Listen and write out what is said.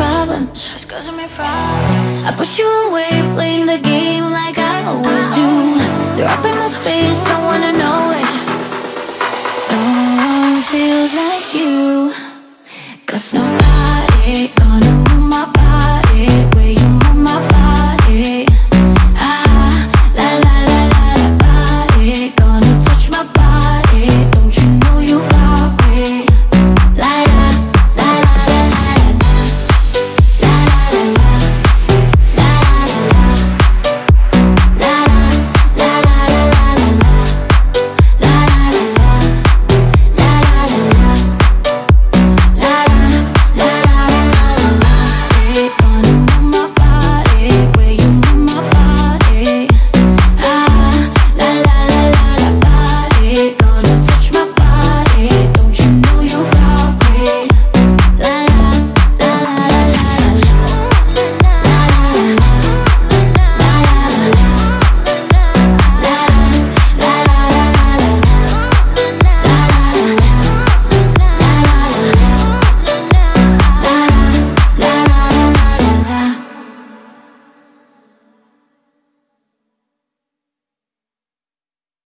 problems, it's causing me problems. I push you away, playing the game like I always do. They're up in my space, don't wanna know it. No one feels like you, 'cause nobody gonna